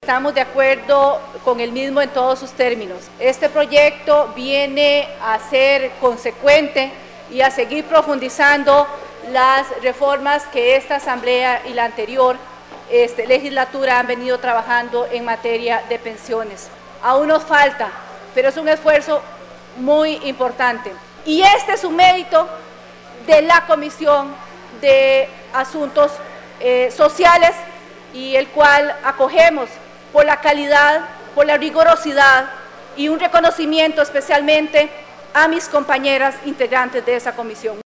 estamos de acuerdo con el mismo en todos sus términos. Este proyecto viene a ser consecuente y a seguir profundizando las reformas que esta Asamblea y la anterior legislatura han venido trabajando en materia de pensiones. Aún nos falta, pero es un esfuerzo muy importante. Y este es un mérito de la Comisión de Asuntos Sociales, y el cual acogemos por la calidad, por la rigurosidad y un reconocimiento especialmente a mis compañeras integrantes de esa comisión.